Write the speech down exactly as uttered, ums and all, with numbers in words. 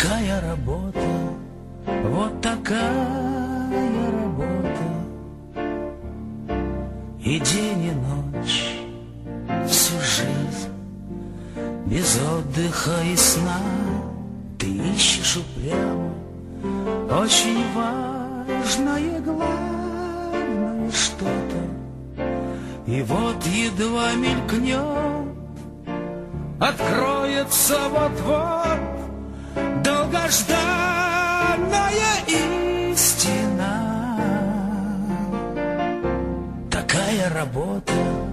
такая работа, вот такая работа. И день, и ночь, всю жизнь, без отдыха и сна. Ты ищешь упрямо очень важное, главное что-то. И вот едва мелькнет, откроется вот-вот долгожданная истина. Такая работа,